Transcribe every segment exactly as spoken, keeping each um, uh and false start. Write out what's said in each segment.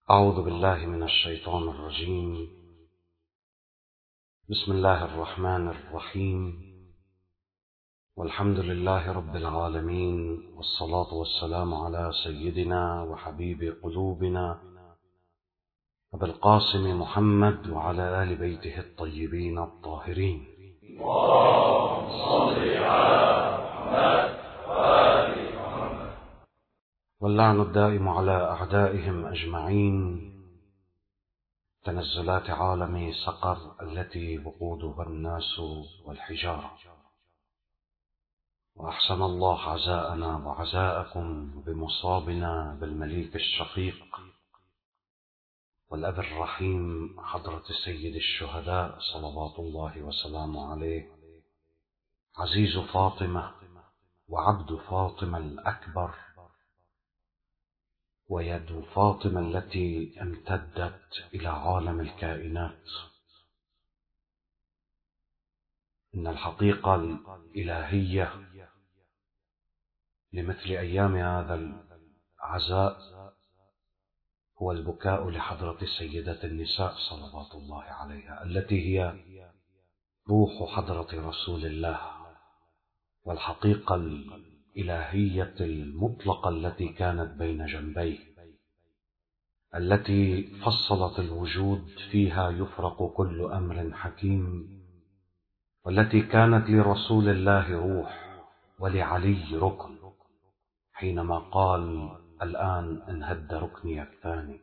أعوذ بالله من الشيطان الرجيم. بسم الله الرحمن الرحيم، والحمد لله رب العالمين، والصلاة والسلام على سيدنا وحبيب قلوبنا أبي القاسم محمد وعلى آل بيته الطيبين الطاهرين. اللهم صل على محمد وآل محمد. واللعن الدائم على أعدائهم أجمعين. تنزلات عالم سقر التي وقودها الناس والحجارة. وأحسن الله عزاءنا وعزاءكم بمصابنا بالمليك الشفيق والأب الرحيم حضرة سيد الشهداء صلوات الله وسلامه عليه، عزيز فاطمة وعبد فاطمة الأكبر، ويد فاطمة التي امتدت إلى عالم الكائنات. إن الحقيقة الإلهية لمثل أيام هذا العزاء هو البكاء لحضرة سيدة النساء صلوات الله عليها، التي هي روح حضرة رسول الله، والحقيقة الإلهية المطلقة التي كانت بين جنبيه، التي فصلت الوجود فيها يفرق كل أمر حكيم، والتي كانت لرسول الله روح ولعلي ركن، حينما قال: الآن انهد ركني الثاني.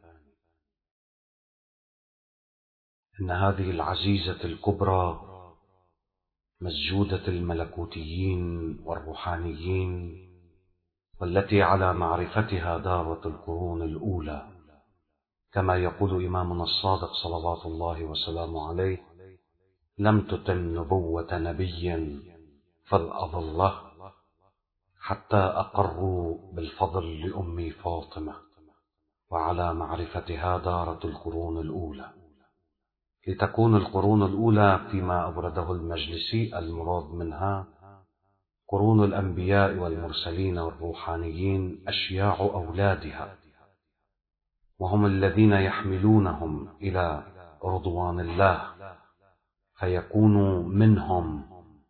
إن هذه العزيزة الكبرى مسجودة الملكوتيين والروحانيين، والتي على معرفتها دارت القرون الأولى، كما يقول إمامنا الصادق صلوات الله وسلامه عليه: لم تتم نبوة نبي فالأضله حتى أقروا بالفضل لأمي فاطمة، وعلى معرفتها دارت القرون الأولى. لتكون القرون الأولى فيما أورده المجلسي المراد منها قرون الأنبياء والمرسلين والروحانيين، أشياع أولادها، وهم الذين يحملونهم إلى رضوان الله فيكونوا منهم،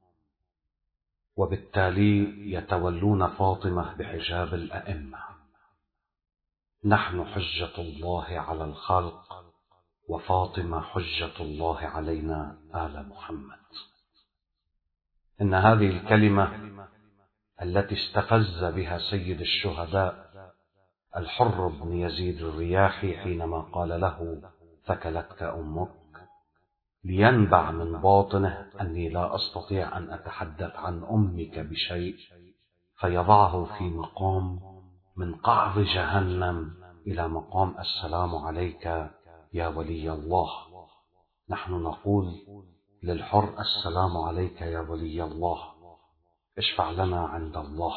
وبالتالي يتولون فاطمة بحجاب الأئمة. نحن حجة الله على الخلق، وفاطمة حجة الله علينا آل محمد. إن هذه الكلمة التي استفز بها سيد الشهداء الحر بن يزيد الرياحي حينما قال له: ثكلتك أمك، لينبع من باطنه أني لا أستطيع أن أتحدث عن أمك بشيء، فيضعه في مقام من قعر جهنم إلى مقام السلام عليك يا ولي الله. نحن نقول للحر: السلام عليك يا ولي الله، اشفع لنا عند الله.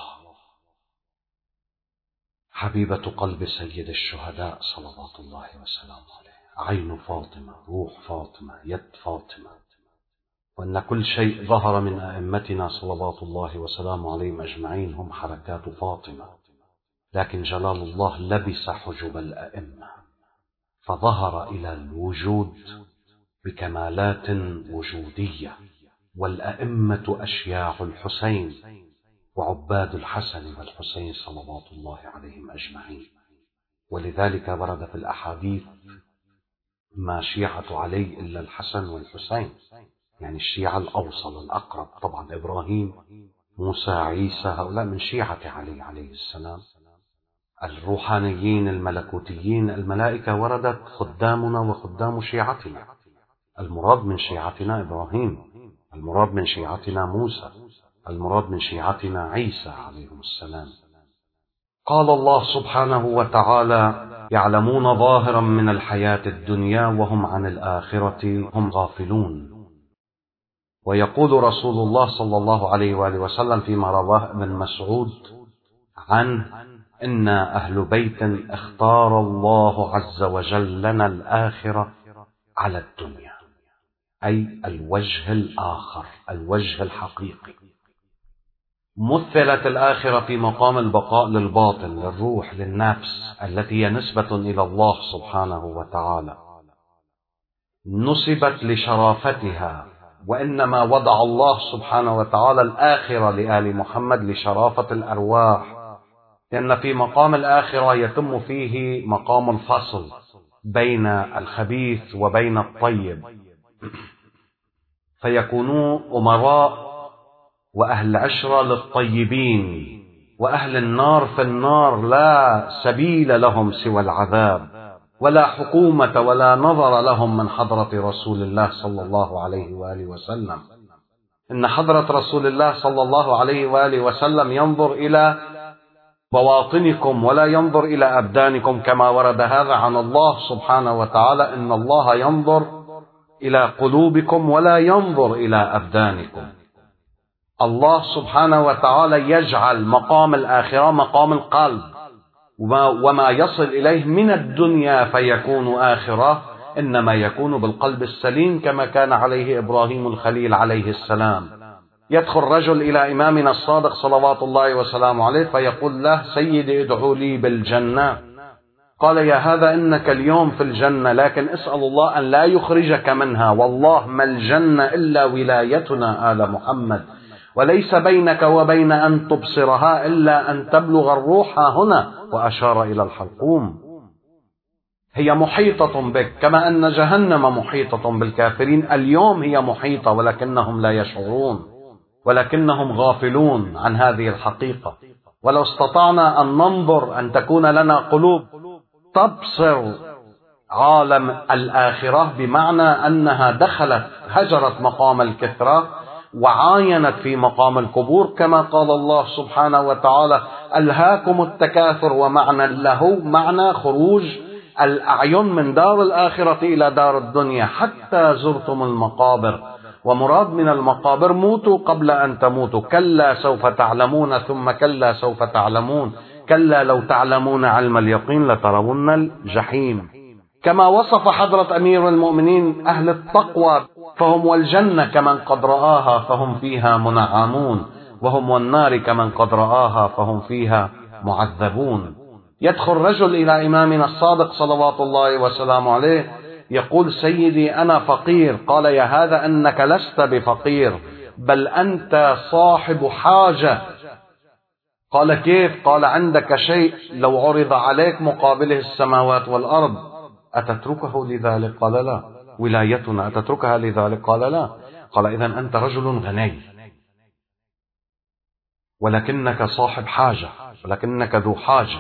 حبيبة قلب سيد الشهداء صلوات الله وسلامه عليه، عين فاطمة، روح فاطمة، يد فاطمة. وأن كل شيء ظهر من أئمتنا صلوات الله وسلامه عليهم أجمعين هم حركات فاطمة، لكن جلال الله لبس حجب الأئمة فظهر إلى الوجود بكمالات وجودية. والأئمة أشياع الحسين وعباد الحسن والحسين صلوات الله عليهم أجمعين. ولذلك ورد في الأحاديث: ما شيعة علي إلا الحسن والحسين، يعني الشيعة الأوصل الأقرب. طبعا إبراهيم، موسى، عيسى، هؤلاء من شيعة علي عليه السلام. الروحانيين الملكوتيين الملائكة وردت خدامنا وخدام شيعتنا. المراد من شيعتنا إبراهيم، المراد من شيعتنا موسى، المراد من شيعتنا عيسى عليهم السلام. قال الله سبحانه وتعالى: يعلمون ظاهرا من الحياة الدنيا وهم عن الآخرة هم غافلون. ويقول رسول الله صلى الله عليه وآله وسلم فيما رواه ابن مسعود عنه: إنا أهل بيت اختار الله عز وجل لنا الآخرة على الدنيا، أي الوجه الآخر، الوجه الحقيقي. مثلت الآخرة في مقام البقاء للباطن، للروح، للنفس التي هي نسبة إلى الله سبحانه وتعالى، نسبت لشرافتها، وإنما وضع الله سبحانه وتعالى الآخرة لآل محمد لشرافة الأرواح، لأن في مقام الآخرة يتم فيه مقام الفصل بين الخبيث وبين الطيب، فيكونوا أمراء وأهل عشرة للطيبين، وأهل النار في النار لا سبيل لهم سوى العذاب، ولا حكومة ولا نظر لهم من حضرة رسول الله صلى الله عليه وآله وسلم. إن حضرة رسول الله صلى الله عليه وآله وسلم ينظر إلى بواطنكم ولا ينظر إلى أبدانكم، كما ورد هذا عن الله سبحانه وتعالى: إن الله ينظر إلى قلوبكم ولا ينظر إلى أبدانكم. الله سبحانه وتعالى يجعل مقام الآخرة مقام القلب، وما يصل إليه من الدنيا فيكون آخرة إنما يكون بالقلب السليم، كما كان عليه إبراهيم الخليل عليه السلام. يدخل رجل إلى إمامنا الصادق صلوات الله وسلامه عليه فيقول له: سيدي ادعوا لي بالجنة. قال: يا هذا إنك اليوم في الجنة، لكن اسأل الله أن لا يخرجك منها، والله ما الجنة إلا ولايتنا آل محمد، وليس بينك وبين أن تبصرها إلا أن تبلغ الروح هنا، وأشار إلى الحلقوم. هي محيطة بك، كما أن جهنم محيطة بالكافرين. اليوم هي محيطة ولكنهم لا يشعرون، ولكنهم غافلون عن هذه الحقيقة. ولو استطعنا أن ننظر، أن تكون لنا قلوب تبصر عالم الآخرة، بمعنى أنها دخلت هجرت مقام الكثرة وعاينت في مقام القبور، كما قال الله سبحانه وتعالى: ألهاكم التكاثر، ومعنى له معنى خروج الأعين من دار الآخرة إلى دار الدنيا حتى زرتم المقابر. ومراد من المقابر: موتوا قبل أن تموتوا، كلا سوف تعلمون ثم كلا سوف تعلمون، كلا لو تعلمون علم اليقين لترون الجحيم. كما وصف حضرة أمير المؤمنين أهل التقوى فهم والجنة كمن قد رآها فهم فيها منعمون، وهم والنار كمن قد رآها فهم فيها معذبون. يدخل رجل إلى إمامنا الصادق صلوات الله وسلامه عليه يقول: سيدي أنا فقير. قال: يا هذا أنك لست بفقير، بل أنت صاحب حاجة. قال: كيف؟ قال: عندك شيء لو عرض عليك مقابله السماوات والأرض أتتركه لذلك؟ قال: لا. ولايتنا أتتركها لذلك؟ قال: لا. قال: إذن أنت رجل غني، ولكنك صاحب حاجة، ولكنك ذو حاجة.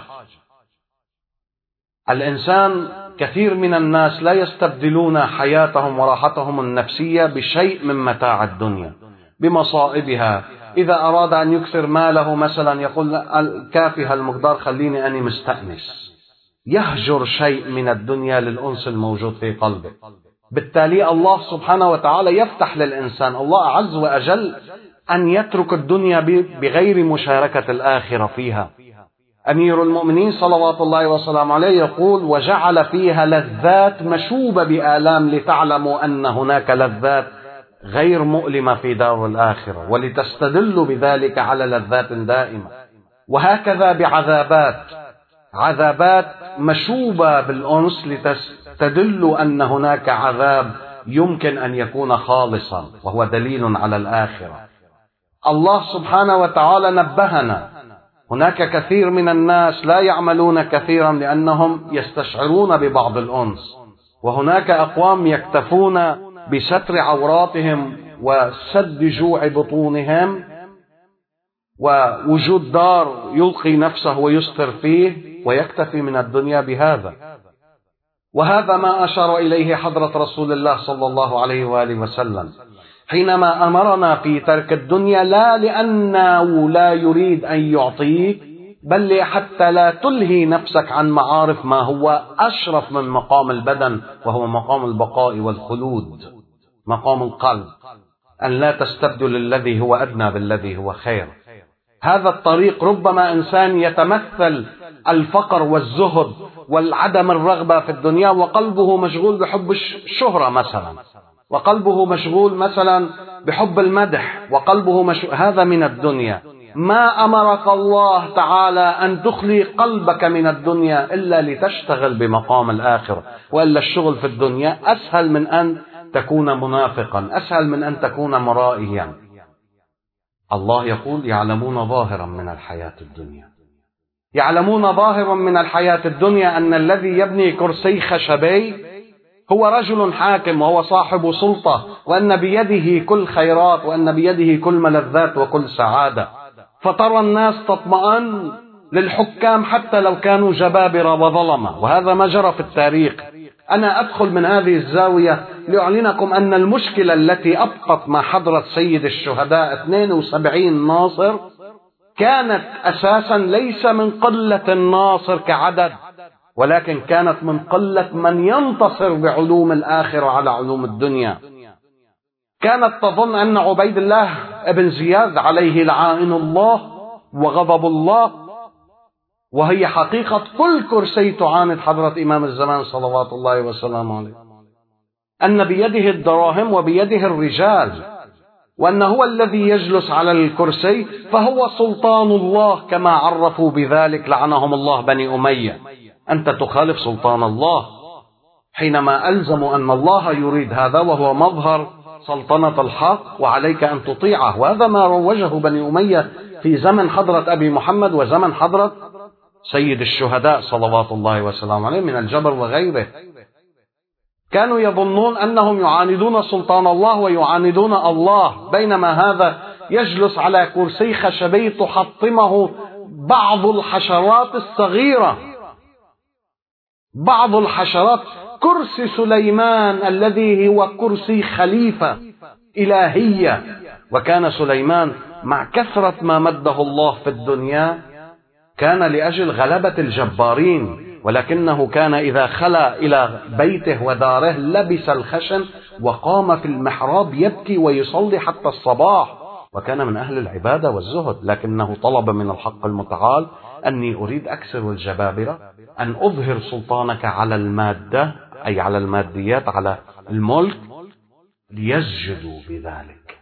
الإنسان كثير من الناس لا يستبدلون حياتهم وراحتهم النفسية بشيء من متاع الدنيا بمصائبها. إذا أراد أن يكثر ماله مثلا يقول: كافي هالمقدار، خليني أني مستأنس، يهجر شيء من الدنيا للأنس الموجود في قلبه. بالتالي الله سبحانه وتعالى يفتح للإنسان، الله عز وجل، أن يترك الدنيا بغير مشاركة الآخرة فيها. أمير المؤمنين صلوات الله وسلامه عليه يقول: وجعل فيها لذات مشوبة بآلام، لتعلموا أن هناك لذات غير مؤلمة في دار الآخرة، ولتستدلوا بذلك على لذات دائمة. وهكذا بعذابات، عذابات مشوبة بالأنس، لتستدلوا أن هناك عذاب يمكن أن يكون خالصا وهو دليل على الآخرة. الله سبحانه وتعالى نبهنا. هناك كثير من الناس لا يعملون كثيرا لأنهم يستشعرون ببعض الأنس، وهناك أقوام يكتفون بستر عوراتهم وسد جوع بطونهم ووجود دار يلقي نفسه ويستر فيه ويكتفي من الدنيا بهذا. وهذا ما أشار إليه حضرة رسول الله صلى الله عليه وآله وسلم حينما أمرنا في ترك الدنيا، لا لأنه لا يريد أن يعطيك، بل حتى لا تلهي نفسك عن معارف ما هو أشرف من مقام البدن، وهو مقام البقاء والخلود، مقام القلب، أن لا تستبدل الذي هو أدنى بالذي هو خير. هذا الطريق ربما إنسان يتمثل الفقر والزهد والعدم الرغبة في الدنيا، وقلبه مشغول بحب الشهرة مثلا، وقلبه مشغول مثلا بحب المدح، وقلبه مشغول، هذا من الدنيا. ما أمرك الله تعالى أن تخلي قلبك من الدنيا إلا لتشتغل بمقام الآخرة، وإلا الشغل في الدنيا أسهل من أن تكون منافقا، أسهل من أن تكون مرائيا. الله يقول يعلمون ظاهرا من الحياة الدنيا، يعلمون ظاهرا من الحياة الدنيا أن الذي يبني كرسي خشبي هو رجل حاكم وهو صاحب سلطة، وأن بيده كل خيرات، وأن بيده كل ملذات وكل سعادة. فترى الناس تطمئن للحكام حتى لو كانوا جبابرة وظلمة، وهذا ما جرى في التاريخ. أنا أدخل من هذه الزاوية لأعلنكم أن المشكلة التي أبقت مع حضرة سيد الشهداء اثنين وسبعين ناصر كانت أساسا ليس من قلة الناصر كعدد، ولكن كانت من قلة من ينتصر بعلوم الآخرة على علوم الدنيا. كانت تظن أن عبيد الله ابن زياد عليه لعائن الله وغضب الله، وهي حقيقة كل كرسي تعاند حضرة إمام الزمان صلوات الله وسلامه عليه، أن بيده الدراهم وبيده الرجال، وأنه هو الذي يجلس على الكرسي فهو سلطان الله كما عرفوا بذلك لعنهم الله بني أمية. أنت تخالف سلطان الله حينما ألزموا أن الله يريد هذا، وهو مظهر سلطنة الحق، وعليك أن تطيعه. وهذا ما روجه بني أمية في زمن حضرة أبي محمد وزمن حضرة سيد الشهداء صلوات الله وسلامه عليه من الجبر وغيره. كانوا يظنون أنهم يعاندون سلطان الله ويعاندون الله، بينما هذا يجلس على كرسي خشبي تحطمه بعض الحشرات الصغيرة، بعض الحشرات. كرسي سليمان الذي هو كرسي خليفة إلهية، وكان سليمان مع كثرة ما مده الله في الدنيا كان لأجل غلبة الجبارين، ولكنه كان إذا خلى إلى بيته وداره لبس الخشن وقام في المحراب يبكي ويصلي حتى الصباح، وكان من أهل العبادة والزهد. لكنه طلب من الحق المتعال أني أريد أكسر الجبابرة، أن أظهر سلطانك على المادة، أي على الماديات، على الملك، ليسجدوا بذلك.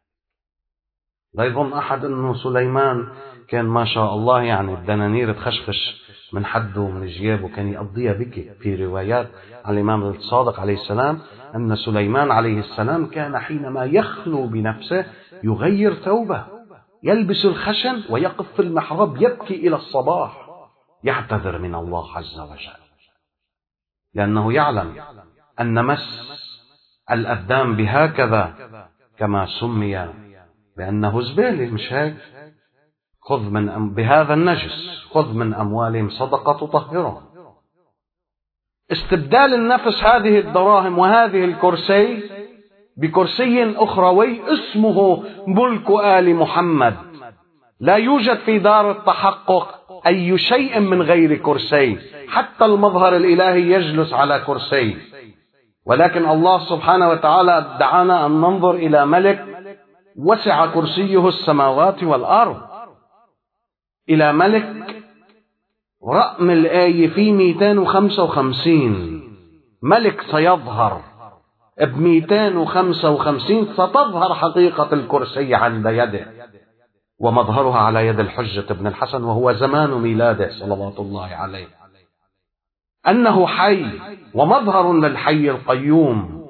لا يظن أحد أنه سليمان كان ما شاء الله يعني الدنانير تخشخش من حده ومن جيابه، كان يقضيها بكي. في روايات عن الإمام الصادق عليه السلام أن سليمان عليه السلام كان حينما يخلو بنفسه يغير ثوبه، يلبس الخشن ويقف في المحراب يبكي إلى الصباح، يعتذر من الله عز وجل، لأنه يعلم أن مس الأبدان بهكذا كما سمي بأنه زبالة، مش هيك؟ خذ من أم بهذا النجس خذ من أموالهم صدقة تطهرهم. استبدال النفس هذه الدراهم وهذه الكرسي بكرسي أخروي اسمه ملك آل محمد. لا يوجد في دار التحقق أي شيء من غير كرسي، حتى المظهر الإلهي يجلس على كرسي، ولكن الله سبحانه وتعالى دعانا أن ننظر إلى ملك وسع كرسيه السماوات والأرض، إلى ملك رقم الآية في مئتين وخمسة وخمسين، ملك سيظهر ب مئتين وخمسة وخمسين ستظهر حقيقة الكرسي عند يده، ومظهرها على يد الحجة بن الحسن، وهو زمان ميلاده صلوات الله عليه، أنه حي ومظهر للحي القيوم.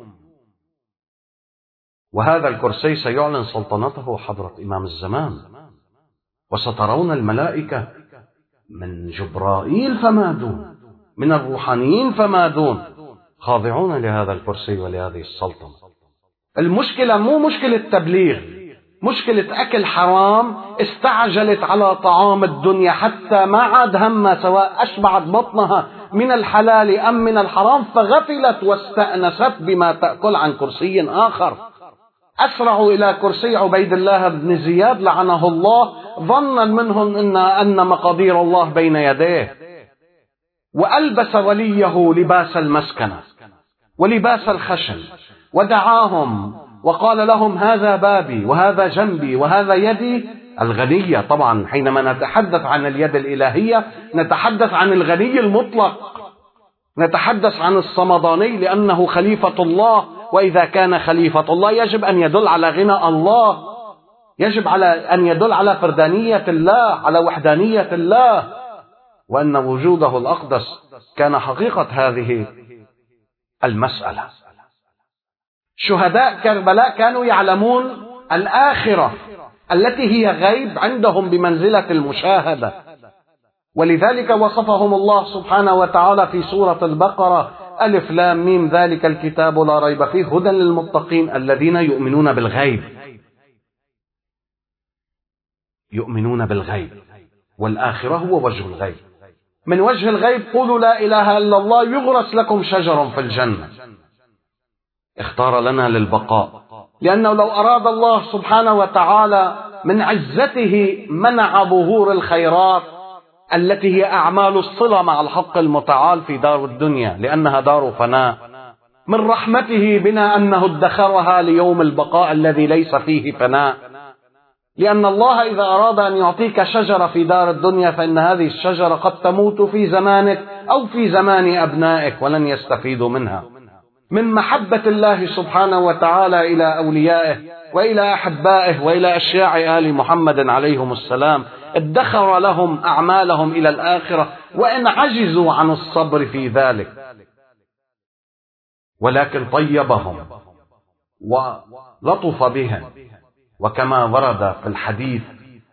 وهذا الكرسي سيعلن سلطنته حضرة إمام الزمان، وسترون الملائكة من جبرائيل فما دون، من الروحانيين فما دون، خاضعون لهذا الكرسي ولهذه السلطنة. المشكلة مو مشكلة تبليغ، مشكلة أكل حرام استعجلت على طعام الدنيا حتى ما عاد همها سواء أشبعت بطنها من الحلال أم من الحرام، فغفلت واستأنست بما تأكل عن كرسي آخر. أسرعوا إلى كرسي عبيد الله بن زياد لعنه الله، ظنا منهم إن, أن مقادير الله بين يديه، وألبس وليه لباس المسكنة ولباس الخشن، ودعاهم وقال لهم هذا بابي وهذا جنبي وهذا يدي الغنية. طبعا حينما نتحدث عن اليد الإلهية نتحدث عن الغني المطلق، نتحدث عن الصمداني، لأنه خليفة الله، وإذا كان خليفة الله يجب أن يدل على غنى الله. يجب على أن يدل على فردانية الله، على وحدانية الله، وأن وجوده الأقدس كان حقيقة هذه المسألة. شهداء كربلاء كانوا يعلمون الآخرة التي هي غيب عندهم بمنزلة المشاهدة، ولذلك وصفهم الله سبحانه وتعالى في سورة البقرة: ألف لام ميم ذلك الكتاب لا ريب فيه هدى للمتقين الذين يؤمنون بالغيب. يؤمنون بالغيب، والآخرة هو وجه الغيب. من وجه الغيب قولوا لا إله إلا الله يغرس لكم شجر في الجنة. اختار لنا للبقاء، لأنه لو أراد الله سبحانه وتعالى من عزته منع ظهور الخيرات التي هي أعمال الصلة مع الحق المتعال في دار الدنيا، لأنها دار فناء. من رحمته بنا أنه ادخرها ليوم البقاء الذي ليس فيه فناء، لأن الله إذا أراد أن يعطيك شجرة في دار الدنيا فإن هذه الشجرة قد تموت في زمانك أو في زمان أبنائك ولن يستفيدوا منها. من محبة الله سبحانه وتعالى إلى أوليائه وإلى أحبائه وإلى أشياع آل محمد عليهم السلام ادخر لهم أعمالهم إلى الآخرة وإن عجزوا عن الصبر في ذلك، ولكن طيبهم ولطف بهم. وكما ورد في الحديث: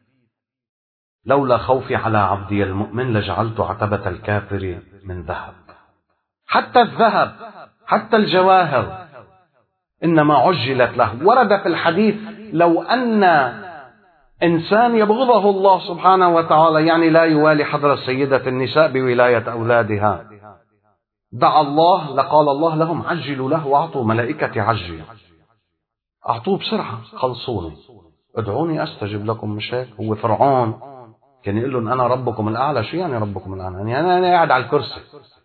لولا خوفي على عبدي المؤمن لجعلت عتبة الكافر من ذهب. حتى الذهب، حتى الجواهر إنما عجلت له. ورد في الحديث: لو أن إنسان يبغضه الله سبحانه وتعالى، يعني لا يوالي حضرة سيدة النساء بولاية أولادها، دعا الله لقال الله لهم: عجلوا له وأعطوا ملائكة عجل، أعطوه بسرعة، خلصوني، ادعوني أستجب لكم. مش هيك؟ هو فرعون كان يقول لهم أنا ربكم الأعلى. شو يعني ربكم الأعلى؟ يعني أنا قاعد على الكرسي.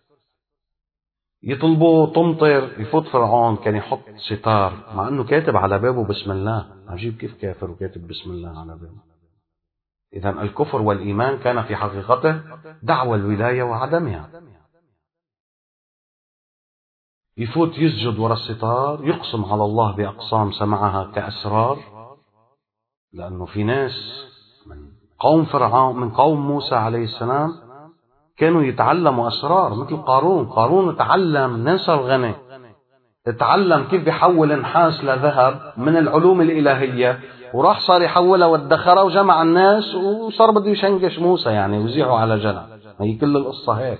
يطلبوا تمطر، يفوت فرعون كان يحط ستار مع أنه كاتب على بابه بسم الله. عجيب كيف كافر وكاتب بسم الله على بابه. إذا الكفر والإيمان كان في حقيقته دعوى الولاية وعدمها. يفوت يسجد وراء الستار، يقسم على الله بأقسام سمعها كأسرار، لأنه في ناس من قوم فرعون من قوم موسى عليه السلام كانوا يتعلموا أسرار، مثل قارون. قارون تعلم، ناس الغني تعلم كيف يحول نحاس لذهب من العلوم الإلهية، وراح صار يحولها وادخرها وجمع الناس وصار بده يشنقش موسى يعني ويزيحوا على جنب. هي كل القصة هيك.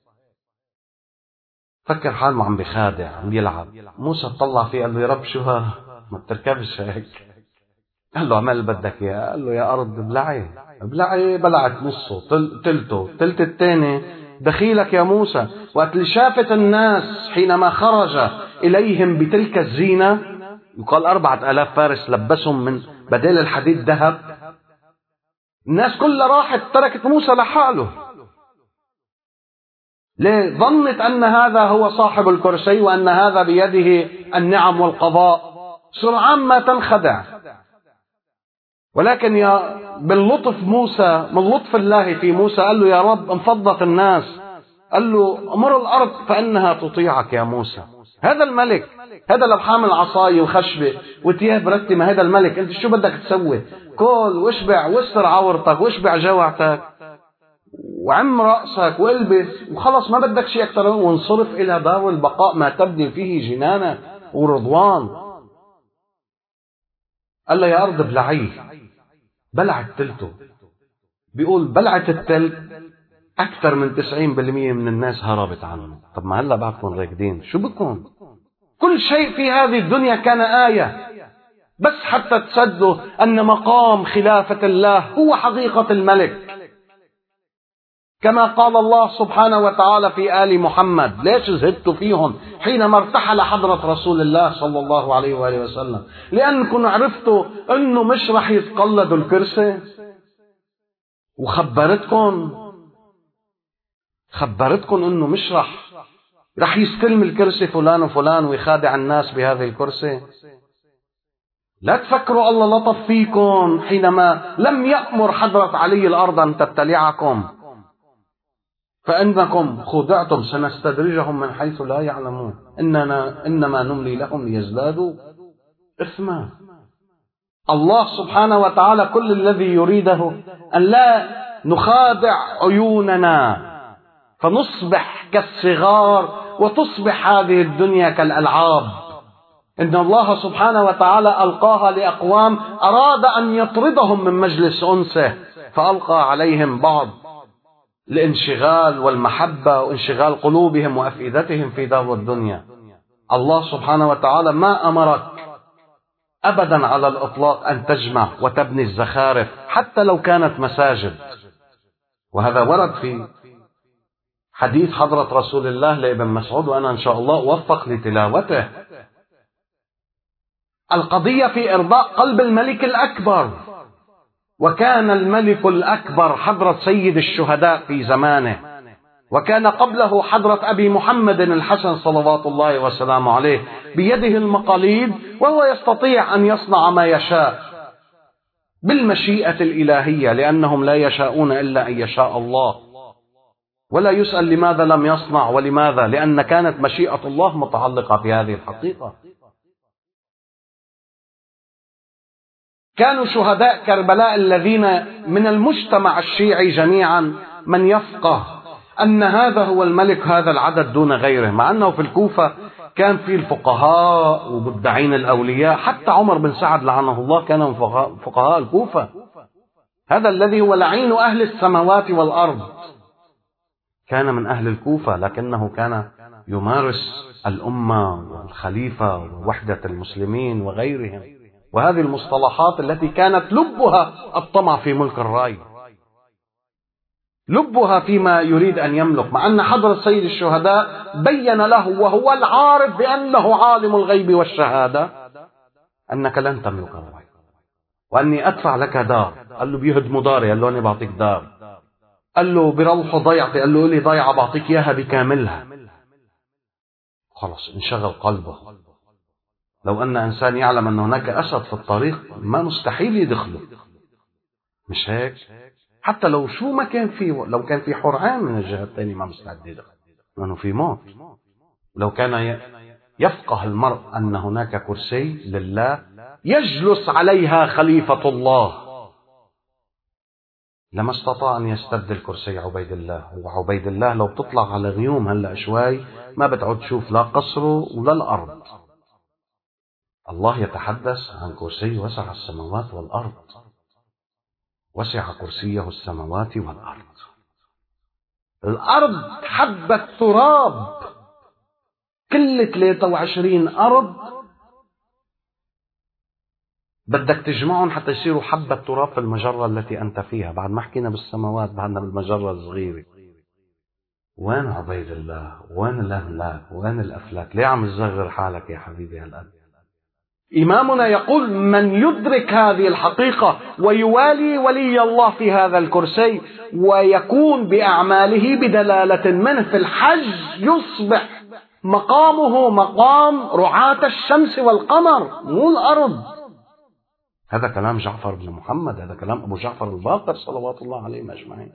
فكر حاله عم بخادع، عم بيلعب. موسى طلع فيه قال له: يا رب شو ها، ما بتركبش هيك. قال له: عمل بدك اياه. قال له: يا أرض ابلعي. ابلعي. بلعت نصه، تل... تلته، تلت الثاني دخيلك يا موسى. وقت اللي شافت الناس حينما خرج إليهم بتلك الزينة، يقال أربعة آلاف فارس لبسهم من بدل الحديد ذهب، الناس كلها راحت تركت موسى لحاله. ليه؟ ظنت أن هذا هو صاحب الكرسي وأن هذا بيده النعم والقضاء. سرعان ما تنخدع. ولكن يا باللطف موسى، من لطف الله في موسى، قال له: يا رب انفضت الناس. قال له: أمر الأرض فإنها تطيعك يا موسى. هذا الملك، هذا لو حامل عصاية وخشبة وتياب رتمة، هذا الملك، أنت شو بدك تسوي؟ كل واشبع واستر عورتك واشبع جوعتك وعم رأسك والبس وخلص، ما بدك شيء أكثر، وانصرف إلى دار البقاء ما تبني فيه جنانة ورضوان. قال له: يا أرض ابلعيه. بلعت تلته. بيقول بلعت التل أكثر من تسعين بالمئة من الناس هربت عنه. طب ما هلأ بعدكم راكدين، شو بكون؟ كل شيء في هذه الدنيا كان آية، بس حتى تصدقوا أن مقام خلافة الله هو حقيقة الملك، كما قال الله سبحانه وتعالى في آل محمد: ليش زهدتوا فيهم حينما ارتحل حضرة رسول الله صلى الله عليه وآله وسلم؟ لأنكم عرفتوا أنه مش رح يتقلدوا الكرسي. وخبرتكم خبرتكم أنه مش رح رح يستلم الكرسي فلان وفلان ويخادع الناس بهذه الكرسي. لا تفكروا الله لطف فيكم حينما لم يأمر حضرة علي الأرض أن تبتلعكم، فإنكم خدعتم. سنستدرجهم من حيث لا يعلمون، إننا إنما نملي لهم ليزدادوا إثما. الله سبحانه وتعالى كل الذي يريده أن لا نخادع عيوننا فنصبح كالصغار وتصبح هذه الدنيا كالألعاب. إن الله سبحانه وتعالى ألقاها لأقوام أراد أن يطردهم من مجلس أنسه، فألقى عليهم بعض الانشغال والمحبة وانشغال قلوبهم وأفئدتهم في دار الدنيا. الله سبحانه وتعالى ما أمرك أبدا على الإطلاق أن تجمع وتبني الزخارف حتى لو كانت مساجد، وهذا ورد في حديث حضرة رسول الله لابن مسعود، وأنا إن شاء الله أوفق لتلاوته. القضية في إرضاء قلب الملك الأكبر، وكان الملك الأكبر حضرة سيد الشهداء في زمانه، وكان قبله حضرة أبي محمد الحسن صلوات الله وسلامه عليه بيده المقاليد، وهو يستطيع أن يصنع ما يشاء بالمشيئة الإلهية، لأنهم لا يشاءون إلا أن يشاء الله، ولا يسأل لماذا لم يصنع ولماذا، لأن كانت مشيئة الله متعلقة بهذه الحقيقة. كانوا شهداء كربلاء الذين من المجتمع الشيعي جميعا من يفقه أن هذا هو الملك، هذا العدد دون غيره، مع أنه في الكوفة كان في الفقهاء ومدعين الأولياء، حتى عمر بن سعد لعنه الله كان من فقهاء الكوفة، هذا الذي هو لعين أهل السماوات والأرض كان من أهل الكوفة، لكنه كان يمارس الأمة والخليفة ووحدة المسلمين وغيرهم، وهذه المصطلحات التي كانت لبها الطمع في ملك الرأي، لبها فيما يريد أن يملك، مع أن حضرة سيد الشهداء بين له وهو العارف بأنه عالم الغيب والشهادة أنك لن تملك الرأي، وأني أدفع لك دار. قال له بيهدموا داري، قال له أنا بعطيك دار. قال له بروحوا ضيعتي، قال له لي ضيعة بعطيك إياها بكاملها. خلاص انشغل قلبه. لو أن إنسان يعلم أن هناك أسد في الطريق ما مستحيل يدخله، مش هيك؟ حتى لو شو ما كان فيه، لو كان في حرعان من الجهة الثانية ما مستعد يدخل، لأنه في موت. لو كان يفقه المرء أن هناك كرسي لله يجلس عليها خليفة الله لما استطاع أن يستبدل كرسي عبيد الله. وعبيد الله لو تطلع على غيوم هلأ شوي ما بتعود تشوف لا قصره ولا الأرض. الله يتحدث عن كرسي وسع السماوات والأرض، وسع كرسيه السماوات والأرض. الأرض حبة تراب، كل ثلاثة وعشرين أرض بدك تجمعهم حتى يصيروا حبة تراب في المجرة التي أنت فيها. بعد ما حكينا بالسماوات بعدنا بالمجرة الصغيرة. وين عبيد الله؟ وين الأملاك؟ وين الأفلاك؟ ليه عم تصغر حالك يا حبيبي هالقد؟ إمامنا يقول من يدرك هذه الحقيقة ويوالي ولي الله في هذا الكرسي ويكون بأعماله بدلالة منه في الحج يصبح مقامه مقام رعاة الشمس والقمر مو الأرض. هذا كلام جعفر بن محمد، هذا كلام أبو جعفر الباقر صلوات الله عليهم أجمعين.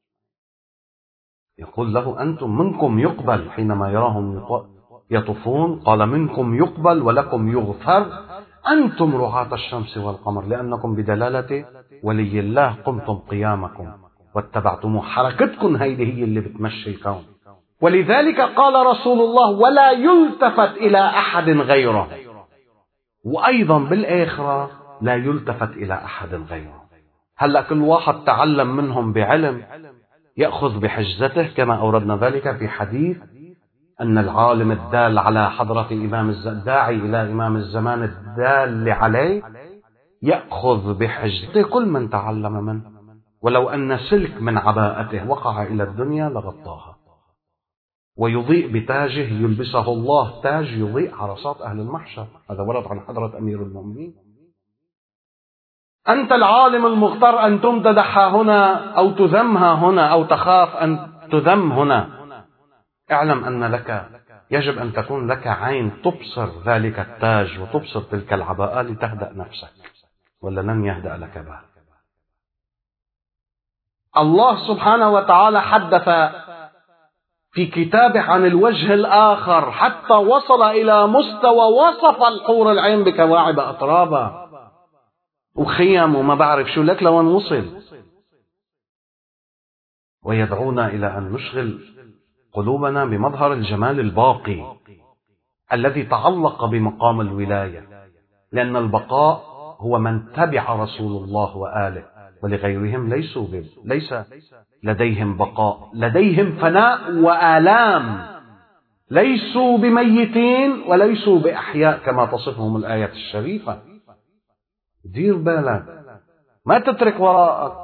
يقول له أنتم منكم يقبل، حينما يراهم يطوفون قال منكم يقبل ولكم يغفر، أنتم رعاة الشمس والقمر، لأنكم بدلالة ولي الله قمتم قيامكم واتبعتموه. حركتكم هيدي هي اللي بتمشي الكون. ولذلك قال رسول الله ولا يلتفت إلى أحد غيره، وأيضا بالآخرة لا يلتفت إلى أحد غيره. هلأ كل واحد تعلم منهم بعلم يأخذ بحجزته، كما أوردنا ذلك في حديث أن العالم الدال على حضرة إمام الداعي إلى إمام الزمان الدال عليه يأخذ بحجزته كل من تعلم منه، ولو أن سلك من عباءته وقع إلى الدنيا لغطاها، ويضيء بتاجه يلبسه الله تاج يضيء عرصات أهل المحشر. هذا ورد عن حضرة أمير المؤمنين. أنت العالم المختار أن تمتدح هنا أو تذمها هنا أو تخاف أن تذم هنا، اعلم أن لك يجب أن تكون لك عين تبصر ذلك التاج وتبصر تلك العباءة لتهدأ نفسك، ولا لن يهدأ لك بال. الله سبحانه وتعالى حدث في كتابه عن الوجه الآخر حتى وصل إلى مستوى وصف الحور العين بكواعب أطرابا. وخيم وما بعرف شو، لك لوين وصل. ويدعونا إلى أن نشغل قلوبنا بمظهر الجمال الباقي الذي تعلق بمقام الولاية، لأن البقاء هو من تبع رسول الله وآله، ولغيرهم ليسوا ب... ليس لديهم بقاء، لديهم فناء وآلام، ليسوا بميتين وليسوا بأحياء كما تصفهم الآية الشريفة. دير بالك، ما تترك وراءك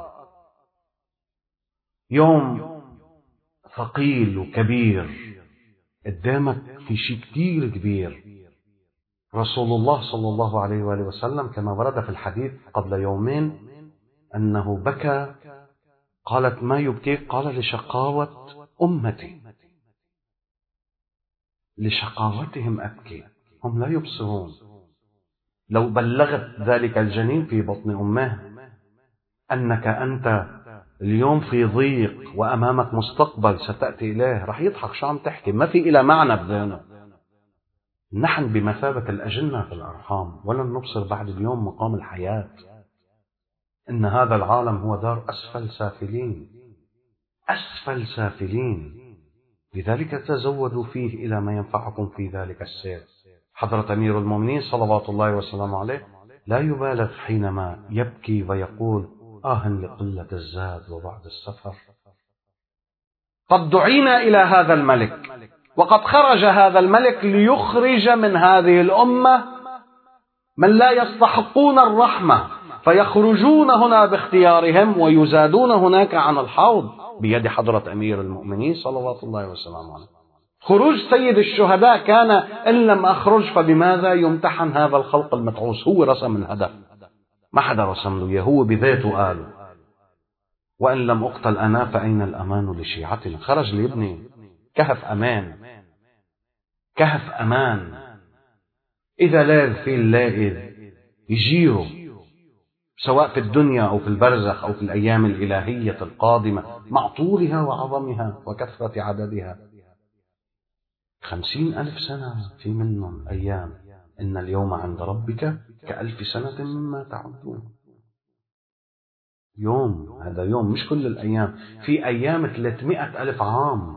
يوم ثقيل وكبير، قدامك في شيء كتير كبير. رسول الله صلى الله عليه وآله وسلم كما ورد في الحديث قبل يومين أنه بكى، قالت ما يبكيك؟ قال لشقاوة أمتي، لشقاوتهم أبكي، هم لا يبصرون. لو بلغت ذلك الجنين في بطن أمه أنك أنت اليوم في ضيق وأمامك مستقبل ستأتي إليه، رح يضحك، شو عم تحكي؟ ما في إلى معنى بذهنه. نحن بمثابة الأجنة في الأرحام، ولن نبصر بعد اليوم مقام الحياة. إن هذا العالم هو دار أسفل سافلين، أسفل سافلين، لذلك تزودوا فيه إلى ما ينفعكم في ذلك السير. حضرة أمير المؤمنين صلوات الله وسلامه عليه لا يبالغ حينما يبكي ويقول آه لقلة الزاد وبعد السفر. قد دعينا إلى هذا الملك، وقد خرج هذا الملك ليخرج من هذه الأمة من لا يستحقون الرحمة، فيخرجون هنا باختيارهم ويزادون هناك عن الحوض بيد حضرة أمير المؤمنين صلوات الله وسلامه عليه. خروج سيد الشهداء كان إن لم أخرج فبماذا يمتحن هذا الخلق المتعوس؟ هو رسم الهدف، ما حدا رسم له، هو بذاته قال وإن لم أقتل أنا فأين الأمان لشيعتنا. خرج ليبني كهف أمان، كهف أمان. إذا لاذ في اللاذ يجيره، سواء في الدنيا أو في البرزخ أو في الأيام الإلهية القادمة مع طولها وعظمها وكثرة عددها. خمسين ألف سنة في منهم أيام، إن اليوم عند ربك كألف سنة مما تعدون. يوم، هذا يوم، مش كل الأيام. في أيام ثلاثمائة ألف عام،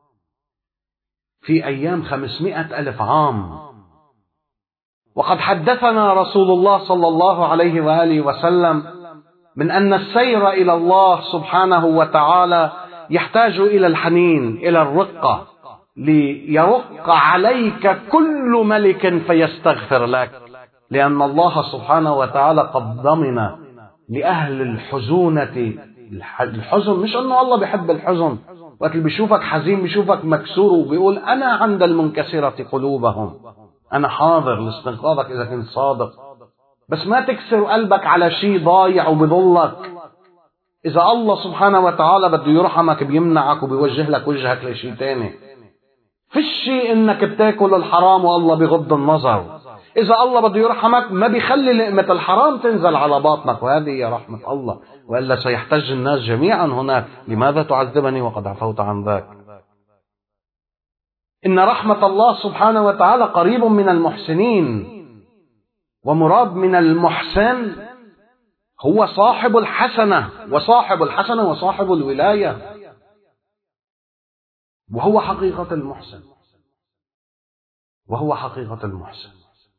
في أيام خمسمائة ألف عام. وقد حدثنا رسول الله صلى الله عليه وآله وسلم من أن السير إلى الله سبحانه وتعالى يحتاج إلى الحنين، إلى الرقة، ليرق عليك كل ملك فيستغفر لك، لأن الله سبحانه وتعالى قد ضمن لأهل الحزونة الحزن. مش أنه الله بيحب الحزن، وقت اللي بيشوفك حزين بيشوفك مكسور وبيقول أنا عند المنكسرة قلوبهم، أنا حاضر لاستنقاذك إذا كنت صادق، بس ما تكسر قلبك على شيء ضايع وبضلك. إذا الله سبحانه وتعالى بده يرحمك بيمنعك وبيوجه لك وجهك لشيء تاني. في الشيء إنك بتاكل الحرام والله بغض النظر، إذا الله بده يرحمك ما بيخلي لقمة الحرام تنزل على باطنك، وهذه هي رحمة الله، وإلا سيحتج الناس جميعا هناك لماذا تعذبني وقد عفوت عن ذاك. إن رحمة الله سبحانه وتعالى قريب من المحسنين، ومراد من المحسن هو صاحب الحسنة، وصاحب الحسنة وصاحب الولاية، وهو حقيقة المحسن، وهو حقيقة المحسن.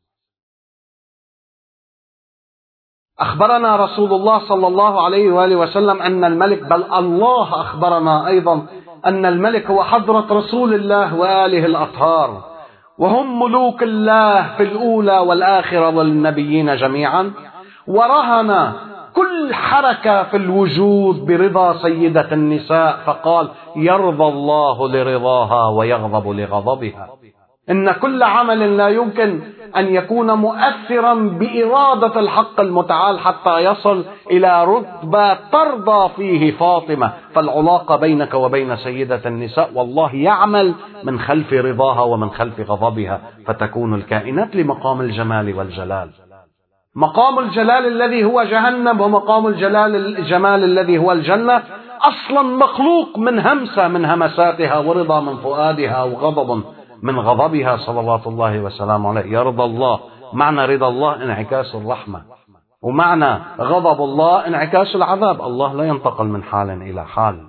أخبرنا رسول الله صلى الله عليه وآله وسلم أن الملك، بل الله أخبرنا أيضا أن الملك هو حضرة رسول الله وآله الأطهار، وهم ملوك الله في الأولى والآخرة والنبيين جميعا، ورهن كل حركة في الوجود برضا سيدة النساء، فقال يرضى الله لرضاها ويغضب لغضبها. إن كل عمل لا يمكن أن يكون مؤثرا بإرادة الحق المتعال حتى يصل إلى رتبة ترضى فيه فاطمة، فالعلاقة بينك وبين سيدة النساء والله يعمل من خلف رضاها ومن خلف غضبها، فتكون الكائنات لمقام الجمال والجلال. مقام الجلال الذي هو جهنم ومقام الجلال الجمال الذي هو الجنة أصلا مخلوق من همسة من همساتها، ورضا من فؤادها، وغضب من غضبها صلوات الله وسلامه عليه. يرضى الله، معنى رضا الله انعكاس الرحمة، ومعنى غضب الله انعكاس العذاب، الله لا ينتقل من حال إلى حال.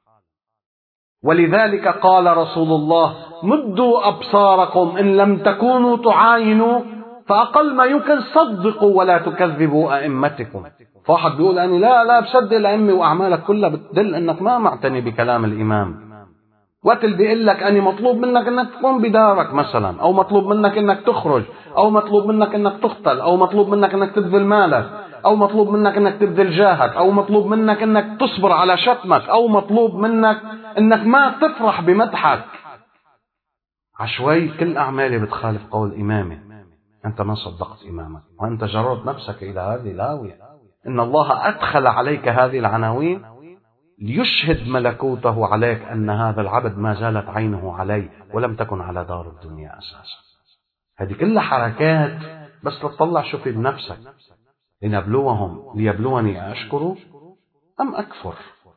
ولذلك قال رسول الله: مدوا أبصاركم إن لم تكونوا تعاينوا، فأقل ما يمكن صدقوا ولا تكذبوا أئمتكم. فواحد بيقول أني لا لا بصدق الأئمة وأعمالك كلها بتدل أنك ما معتني بكلام الإمام. وقت اللي بيقول لك أني مطلوب منك أنك تقوم بدارك مثلا، أو مطلوب منك أنك تخرج، أو مطلوب منك أنك تقتل، أو مطلوب منك أنك تبذل مالك، أو مطلوب منك أنك تبذل جاهك، أو مطلوب منك أنك تصبر على شتمك، أو مطلوب منك أنك ما تفرح بمدحك. عشوائي كل أعمالي بتخالف قول إمامي، أنت ما صدقت إمامك، وأنت جررت نفسك إلى هذه الهاوية. إن الله أدخل عليك هذه العناوين ليشهد ملكوته عليك أن هذا العبد ما زالت عينه عليه ولم تكن على دار الدنيا أساسا. هذه كلها حركات بس تطلع شو في بنفسك. لنبلوهم ليبلوني أشكر أم أكفر.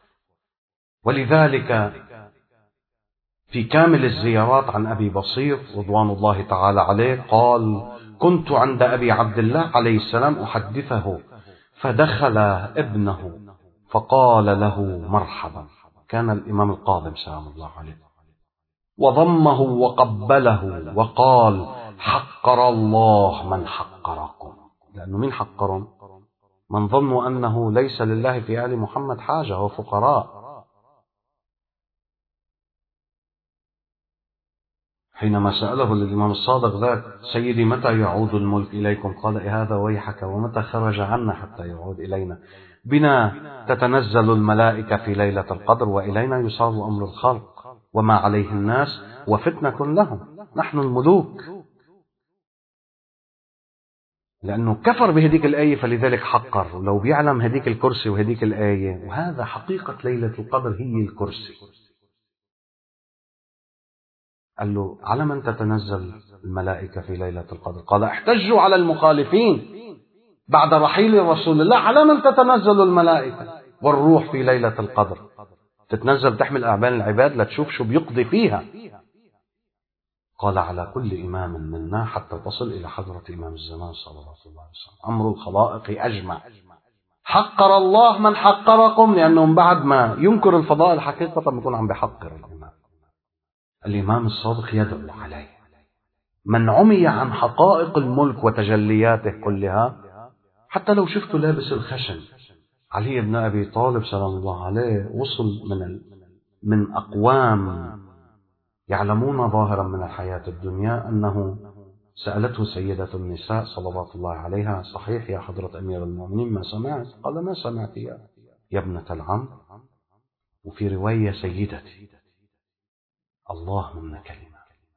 ولذلك في كامل الزيارات عن أبي بصير رضوان الله تعالى عليه قال: كنت عند أبي عبد الله عليه السلام أحدثه، فدخل ابنه فقال له مرحبا، كان الإمام القاضم سلام الله عليه، وضمه وقبله وقال: حقر الله من حقركم. لأنه من حقرهم؟ من ظنوا أنه ليس لله في آل محمد حاجة وفقراء. حينما سأله الإمام الصادق ذاك: سيدي متى يعود الملك إليكم؟ قال: هذا ويحك، ومتى خرج عنا حتى يعود إلينا؟ بنا تتنزل الملائكة في ليلة القدر، وإلينا يصار أمر الخلق وما عليه الناس وفتنة لهم، نحن الملوك. لأنه كفر بهديك الآية فلذلك حقر. ولو بيعلم هديك الكرسي وهديك الآية، وهذا حقيقة ليلة القدر هي الكرسي. قال له: على من تتنزل الملائكة في ليلة القدر؟ قال: احتجوا على المخالفين بعد رحيل رسول الله، على من تتنزل الملائكة والروح في ليلة القدر؟ تتنزل تحمل أعبان العباد لتشوف شو بيقضي فيها. قال: على كل إمام منا حتى تصل إلى حضرة إمام الزمان صلى الله عليه وسلم، أمر الخلائق أجمع. حقر الله من حقركم، لأنهم بعد ما ينكر الفضائل حقيقة بيكون عم بحقر الإمام. الإمام الصادق يدعو عليه. من عمي عن حقائق الملك وتجلياته كلها، حتى لو شفته لابس الخشن. علي بن أبي طالب سلام الله عليه وصل من من أقوام يعلمون ظاهرا من الحياة الدنيا أنه سألته سيدة النساء صلوات الله عليها: صحيح يا حضرة أمير المؤمنين ما سمعت؟ قال: ما سمعت يا, يا ابنة العم. وفي رواية: سيدتي. اللهم كلمة.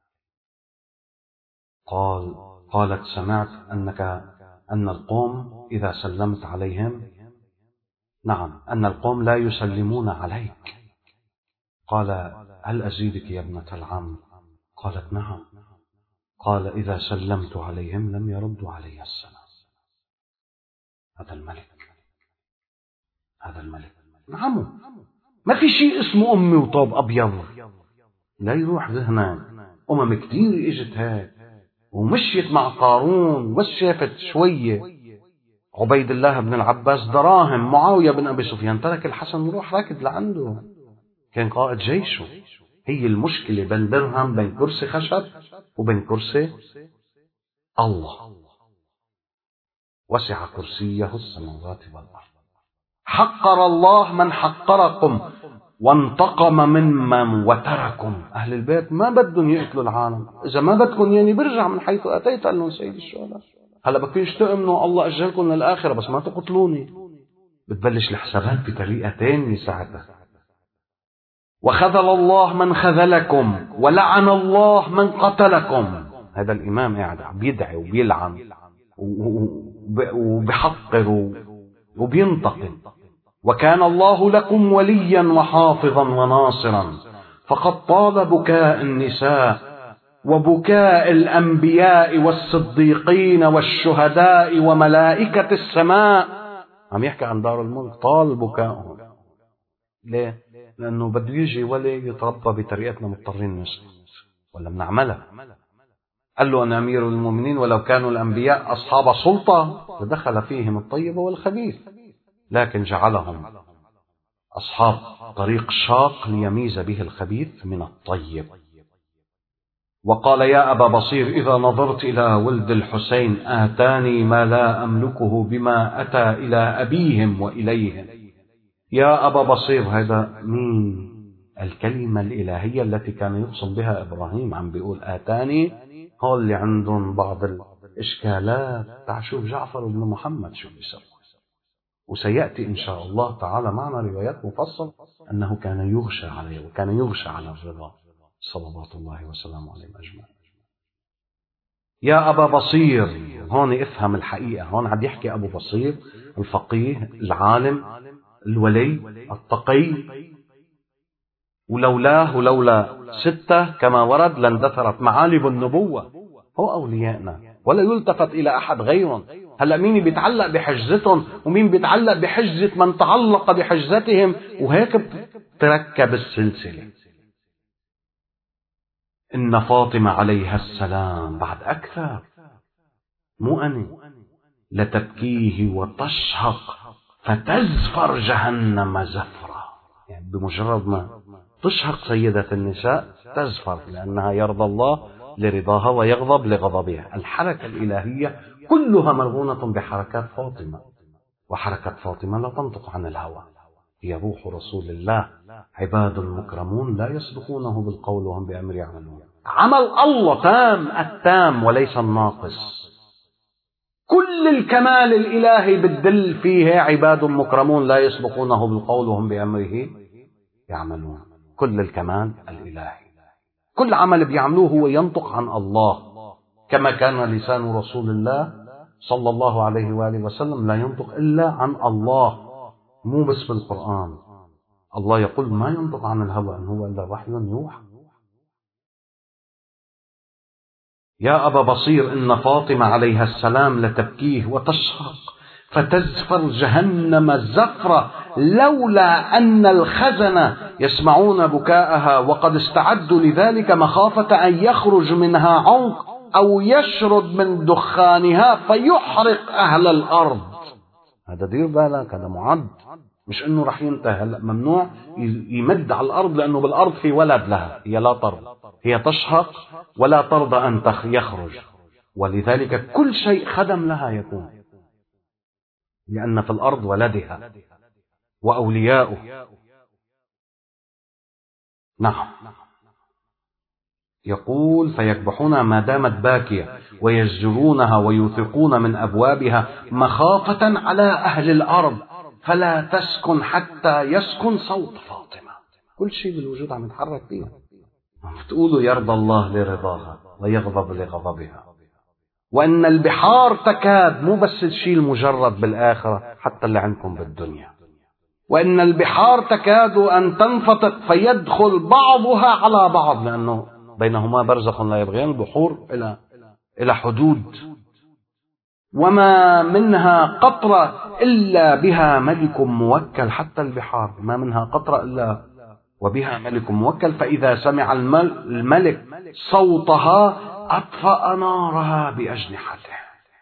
قال قالت: سمعت أنك أن القوم إذا سلمت عليهم، نعم، أن القوم لا يسلمون عليك. قال: هل أزيدك يا ابنة العم؟ قالت: نعم. قال: إذا سلمت عليهم لم يردوا علي السلام. هذا الملك، هذا الملك نعم. ما في شيء اسمه أمي وطاب أبيض، لا يروح ذهنك. أمم كتير إجت هيك ومشيت مع قارون، بس شافت شوية عبيد الله بن العباس دراهم، معاوية بن أبي سفيان ترك الحسن وروح راكد لعنده، كان قائد جيشه. هي المشكلة بين درهم، بين كرسي خشب وبين كرسي الله. وسع كرسيه السماوات والأرض. حقر الله من حقركم وانتقم ممن وتركم. أهل البيت ما بدهم يقتلوا العالم، إذا ما بدكم يعني برجع من حيث أتيت، قال لهم سيد الشهداء. هلا بكفيش تؤمنوا الله أجلكم للآخرة بس ما تقتلوني. بتبلش الحسابات بطريقة تانية ساعتها. وخذل الله من خذلكم ولعن الله من قتلكم. هذا الإمام قاعد بيدعي وبيلعن وبيحقر وبينتقم. وكان الله لكم وليا وحافظا وناصرا، فقد طال بكاء النساء وبكاء الأنبياء والصديقين والشهداء وملائكة السماء. عم يحكي عن دار الملك، طال بكاءهم. ليه؟ لأنه بده يجي ولي يتربى بطريقتنا مضطرين نسكت ولا بنعملها. قال له أنا أمير المؤمنين ولو كانوا الأنبياء أصحاب سلطة لدخل فيهم الطيب والخبيث، لكن جعلهم أصحاب طريق شاق ليميز به الخبيث من الطيب. وقال يا أبا بصير إذا نظرت إلى ولد الحسين آتاني ما لا أملكه بما أتى إلى أبيهم وإليهم. يا أبا بصير هذا مين؟ الكلمة الإلهية التي كان يقصد بها إبراهيم، عم بيقول آتاني. هول اللي عندهم بعض الإشكالات، تعال شوف جعفر بن محمد شو بيسوي. وسيأتي إن شاء الله تعالى معنا روايات مفصل أنه كان يغشى عليه وكان يغشى على الرضا صلوات الله وسلامه عليه أجمعين. يا أبا بصير، هون افهم الحقيقة، هون عم يحكي أبو بصير الفقيه العالم الولي التقي، ولولاه ولولا ستة كما ورد لاندثرت معالم النبوة. هو أوليائنا ولا يلتفت إلى أحد غيرهم. هلأ مين بيتعلق بحجزتهم ومين بيتعلق بحجزة من تعلق بحجزتهم، وهيك بتركب السلسلة. إن فاطمة عليها السلام بعد أكثر، مو أنا، لتبكيه وتشهق فتزفر جهنم زفرة. يعني بمجرد ما تشهق سيدة النساء تزفر، لأنها يرضى الله لرضاها ويغضب لغضبها. الحركة الإلهية كلها مرهونة بحركات فاطمة، وحركة فاطمة لا تنطق عن الهوى، هي روح رسول الله. عباد مكرمون لا يسبقونه بالقول وهم بأمر يعملون. عمل الله تام التام وليس الناقص. كل الكمال الإلهي بتدل فيه عباد مكرمون لا يسبقونه بالقول وهم بأمره يعملون. كل الكمال الإلهي، كل عمل بيعملوه هو ينطق عن الله، كما كان لسان رسول الله صلى الله عليه وآله وسلم لا ينطق إلا عن الله. مو بس بالقرآن، الله يقول ما ينطق عن الهوى إن هو إلا وحي يوحى. يا أبا بصير إن فاطمة عليها السلام لتبكيه وتشهق فتزفر جهنم زفرة، لولا أن الخزنة يسمعون بكاءها وقد استعدوا لذلك مخافة أن يخرج منها عنق أو يشرد من دخانها فيحرق أهل الأرض. هذا دير بالك، هذا معد، مش إنه رح ينتهي. هلا ممنوع يمد على الأرض، لأنه بالأرض في ولد لها، هي لا ترضى، هي تشهق ولا ترضى أن يخرج، ولذلك كل شيء خدم لها يكون، لأن في الأرض ولدها وأولياؤه. نعم، يقول فيكبحونها ما دامت باكية ويزجرونها ويوثقون من أبوابها مخافة على أهل الأرض فلا تسكن حتى يسكن صوت فاطمة. كل شيء بالوجود عم يتحرك فيها. تقولوا يرضى الله لرضاها ويغضب لغضبها. وأن البحار تكاد، مو بس الشيء المجرد بالآخرة، حتى اللي عندكم بالدنيا، وأن البحار تكاد أن تنفتق فيدخل بعضها على بعض، لأنه بينهما برزخ لا يبغيان، البحور إلى إلى حدود. وما منها قطرة إلا بها ملك موكل، حتى البحار ما منها قطرة إلا وبها ملك موكل، فإذا سمع الملك صوتها أطفأ نارها بأجنحته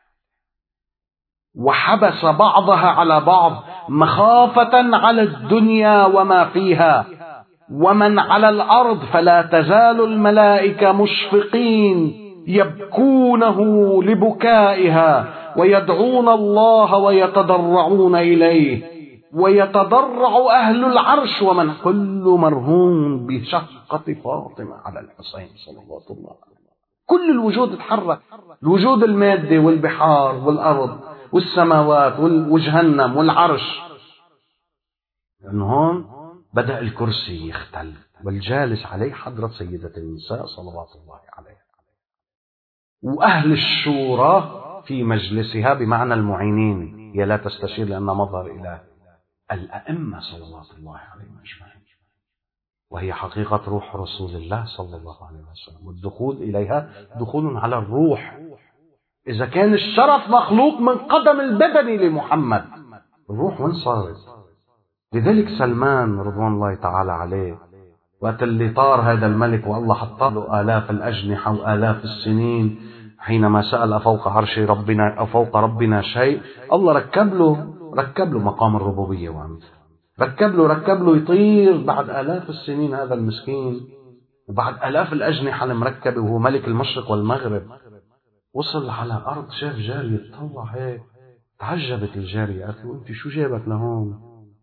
وحبس بعضها على بعض مخافة على الدنيا وما فيها ومن على الأرض، فلا تزال الملائكة مشفقين يبكونه لبكائها ويدعون الله ويتضرعون إليه، ويتضرع أهل العرش ومن كل مرهون بشقة فاطمة على الحسين صلوات الله عليه. كل الوجود تحرك، الوجود المادي والبحار والأرض والسماوات وجهنم والعرش، لأنه هون بدأ الكرسي يختل والجالس عليه حضرة سيدة النساء صلوات الله عليها، وأهل الشورى في مجلسها بمعنى المعينين، هي لا تستشير لأنها مظهر إله الأئمة صلوات الله عليهم أجمعين، وهي حقيقة روح رسول الله صلى الله عليه وسلم، والدخول إليها دخول على الروح. إذا كان الشرف مخلوق من قدم البدن لمحمد، الروح وين صارت؟ لذلك سلمان رضوان الله تعالى عليه وقت اللي طار هذا الملك والله حط له آلاف الأجنحة وآلاف السنين، حينما سأل أفوق عرش ربنا أفوق ربنا شيء، الله ركب له ركب له مقام الربوبية وعمله، ركب له ركب له يطير بعد آلاف السنين هذا المسكين، وبعد آلاف الأجنحة المركبة وهو ملك المشرق والمغرب. وصل على أرض شاف جارية تطلع هيك، تعجبت الجارية، قالت له أنت شو جابك لهون؟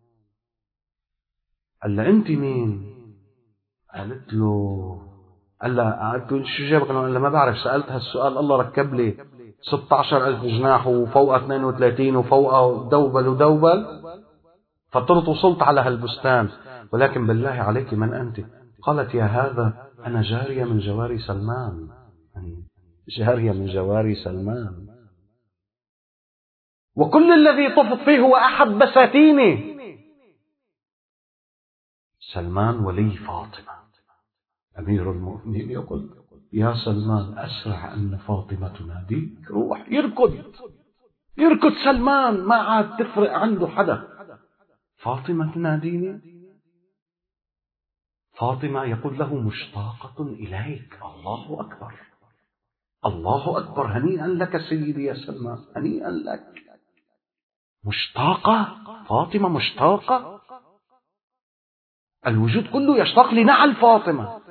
قال لها أنت مين؟ قالت له قال لها قالت له شو جابك لهون؟ قال لها ما بعرف، سألت هالسؤال الله ركب لي ستة عشر ألف جناح وفوقها اثنين وثلاثين وفوقها دوبل ودوبل، فطرت وصلت على هالبستان، ولكن بالله عليك من أنت؟ قالت يا هذا أنا جارية من جواري سلمان، جارية من جواري سلمان، وكل الذي طفت فيه هو أحد بساتيني. سلمان ولي فاطمة أمير المؤمنين يقول يا سلمان أسرع أن فاطمة تناديك، روح يركض يركض سلمان، ما عاد تفرق عنده حدا، فاطمة تناديني. فاطمة يقول له مشتاقة إليك. الله أكبر الله أكبر، هنيئا لك سيدي يا سلمان، هنيئا لك. مشتاقة فاطمة، مشتاقة، الوجود كله يشتاق لنعل فاطمة.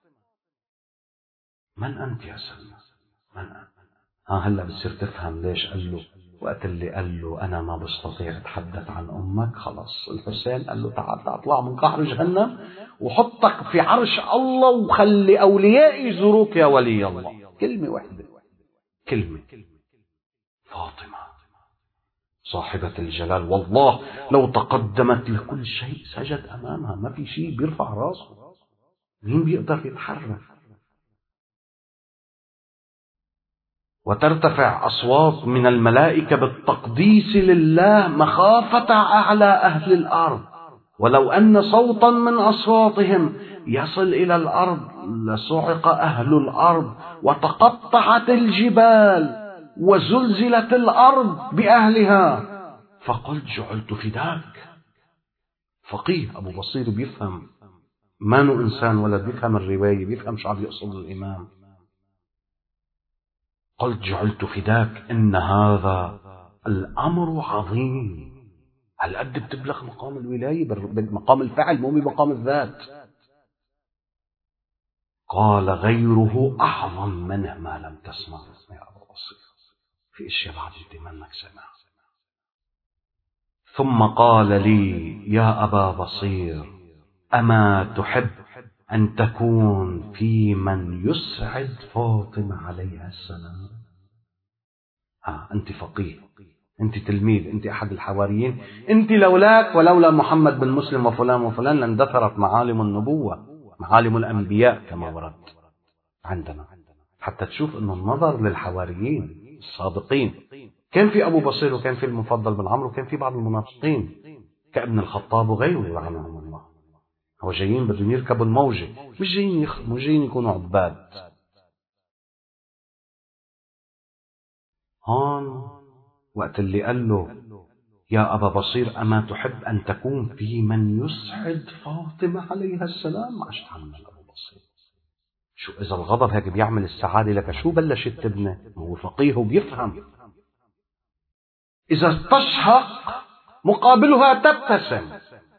من أنت يا سلمان؟ من أنت؟ ها هلا بتصير تفهم ليش قال له وقت اللي قال له أنا ما بستطيع أتحدث عن أمك، خلص الحسين قال له تعال اطلع من قعر جهنم وحطك في عرش الله وخلي أوليائي يزوروك يا ولي الله. كلمة واحدة، كلمة، فاطمة صاحبة الجلال، والله لو تقدمت لكل شيء سجد أمامها، ما في شيء بيرفع راسه، مين بيقدر يتحرك؟ وترتفع أصوات من الملائكة بالتقديس لله مخافة أعلى أهل الأرض، ولو أن صوتا من أصواتهم يصل إلى الأرض لصعق أهل الأرض وتقطعت الجبال وزلزلت الأرض بأهلها. فقلت جعلت فداك. فقيه أبو بصير بيفهم، ما نو إنسان ولا بيفهم الرواية، بيفهم شو عم يقصد الإمام. قلت جعلت فداك، إن هذا الأمر عظيم. هل قد بتبلغ مقام الولاية بمقام الفعل مو بمقام الذات؟ قال غيره أعظم منه ما لم تسمع يا أبو بصير، في اشياء بعد انت منك سمع. ثم قال لي يا أبا بصير أما تحب أن تكون في من يسعد فاطمة عليها السلام؟ ها أنت فقيه، أنت تلميذ، أنت أحد الحواريين، أنت لولاك ولولا محمد بن مسلم وفلان وفلان لاندثرت معالم النبوة، معالم الأنبياء كما ورد عندنا، حتى تشوف أنه النظر للحواريين الصادقين. كان في أبو بصير وكان في المفضل بن عمرو وكان في بعض المنافقين كابن الخطاب وغيره رحمهم الله، هو جايين بدهم يركبوا الموجة، مش جايين يخ... مش جايين يكونوا عباد. هون وقت اللي قال له يا أبا بصير أما تحب أن تكون في من يسعد فاطمة عليها السلام، ما اشتعمل أبو بصير. شو إذا الغضب هيك بيعمل السعادة لك، شو بلشت تبني؟ هو فقيه وبيفهم. إذا تشهق مقابلها تبتسم،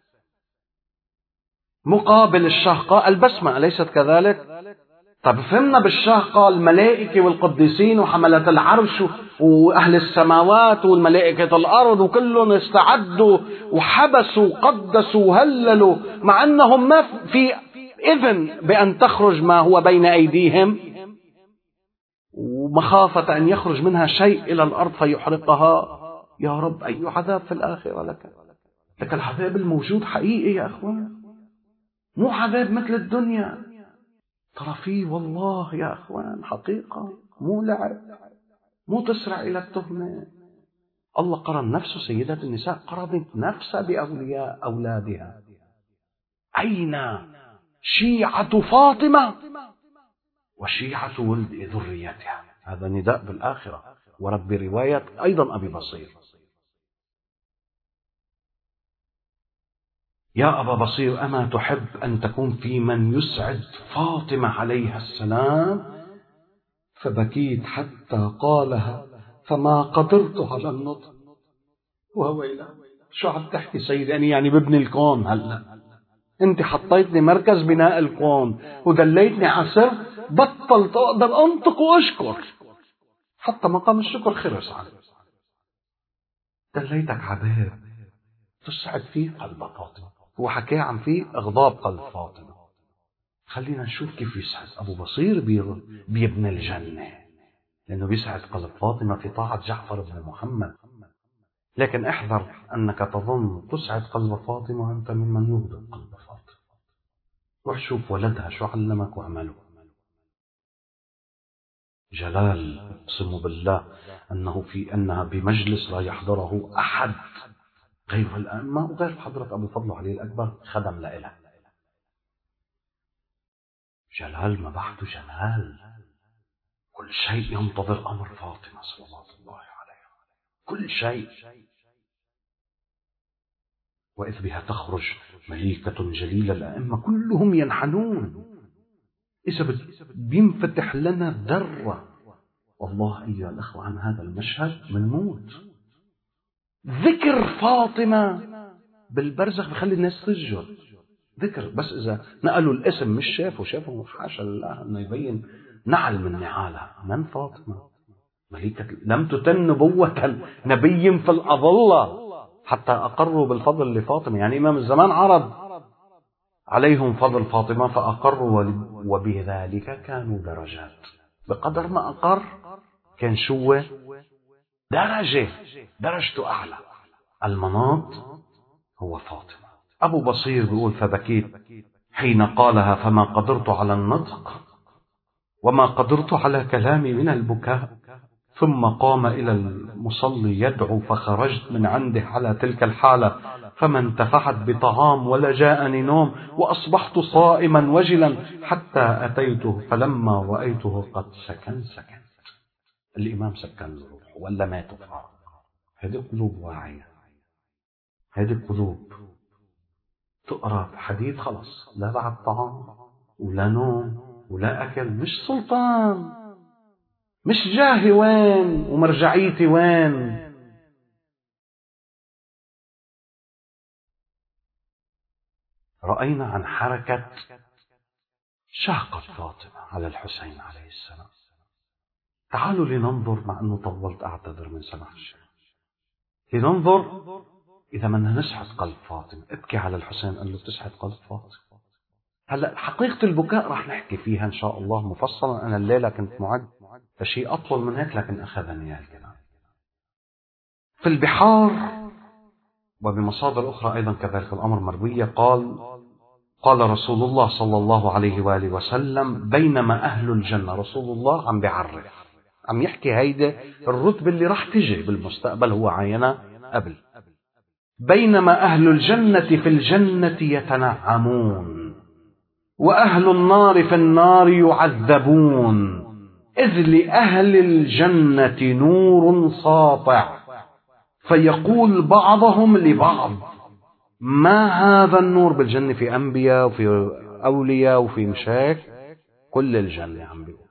مقابل الشهقة البسمة، أليست كذلك؟ طب فهمنا بالشهقة الملائكة والقديسين وحملة العرش وأهل السماوات والملائكة الأرض وكلهم استعدوا وحبسوا وقدسوا وهللوا، مع أنهم ما في إذن بأن تخرج ما هو بين أيديهم، ومخافة أن يخرج منها شيء إلى الأرض فيحرقها. يا رب أي عذاب في الآخرة لك، لك العذاب الموجود حقيقي يا أخوان، مو عذاب مثل الدنيا، ترى فيه والله يا أخوان حقيقة، مو لعب، مو تسرع إلى التهمة. الله قرن نفسه سيدة النساء، قرنت نفسها بأولياء أولادها. أين شيعة فاطمة وشيعة ولد ذريتها؟ هذا نداء بالآخرة، ورد برواية أيضا أبي بصير. يا أبا بصير أما تحب أن تكون في من يسعد فاطمة عليها السلام؟ فبكيت حتى قالها فما قدرت على النطق. وويلا شو عم تحكي سيدي؟ أنا يعني ببني الكون هلأ، أنت حطيتني مركز بناء الكون ودليتني على سر، بطلت أقدر أنطق وأشكر، حتى مقام الشكر خرس عنه. دليتك عباب تسعد فيه قلب فاطمة، هو حكى عن فيه إغضاب قلب فاطمة. خلينا نشوف كيف يسعد أبو بصير بيبني الجنة، لأنه بيسعد قلب فاطمة في طاعة جعفر بن محمد. لكن احذر أنك تظن تسعد قلب فاطمة وأنت ممن يغضب قلب فاطمة. روح شوف ولدها شو علمك واعمله. جلال اقسم بالله أنه في أنها بمجلس لا يحضره أحد غير الأئمة وغير حضرة أبو فضل علي الأكبر خدم لإله. جلال ما بعده جلال، كل شيء ينتظر أمر فاطمة صلوات الله عليها، كل شيء. وإذ بها تخرج مليكة جليلة، الأئمة كلهم ينحنون. إذا بينفتح لنا ذرة، والله أيها الأخوة عن هذا المشهد من موت. ذكر فاطمة بالبرزخ بخلي الناس تسجد، ذكر بس إذا نقلوا الاسم مش شافوا شافوا حاشا لله أنه يبين نعل من نعالها. من فاطمة؟ ملكة لم تتن نبوة نبي في الأظلة حتى أقروا بالفضل لفاطمة. يعني إمام الزمان عرض عليهم فضل فاطمة فأقروا، وبذلك كانوا درجات. بقدر ما أقر كان شو درجة، درجته أعلى. المناط هو فاطمة. أبو بصير بيقول فبكيت حين قالها فما قدرت على النطق وما قدرت على كلامي من البكاء. ثم قام إلى المصلي يدعو، فخرجت من عنده على تلك الحالة، فما انتفعت بطعام ولا جاءني نوم، وأصبحت صائما وجلا حتى أتيته، فلما رأيته قد سكن سكنت. الإمام سكن الروح ولا ما تفعل. هذه قلوب واعية، هذه قلوب تقرأ حديث خلص، لا بعد طعام ولا نوم ولا أكل. مش سلطان، مش جاهي وين ومرجعيتي وين. رأينا عن حركة شاقة فاطمة على الحسين عليه السلام. تعالوا لننظر، مع أنه طولت أعتذر من سماح الشيخ، لننظر إذا بدنا نسعد قلب فاطمة. ابكي على الحسين قال له تسعد قلب فاطمة. هلا حقيقة البكاء راح نحكي فيها إن شاء الله مفصلا. أنا الليلة كنت معد فشيء أطول من هيك، لكن أخذني الكلام. في البحار وبمصادر أخرى أيضا كذلك الأمر مروية، قال قال رسول الله صلى الله عليه وآله وسلم بينما أهل الجنة، رسول الله عم بيعرف، عم يحكي هيدا الرتبة اللي راح تجي بالمستقبل، هو عينها قبل. بينما أهل الجنة في الجنة يتنعمون وأهل النار في النار يعذبون، إذ لأهل الجنة نور ساطع، فيقول بعضهم لبعض ما هذا النور. بالجنة في أنبياء وفي أولياء وفي مشايخ، كل الجنة عم بيقول.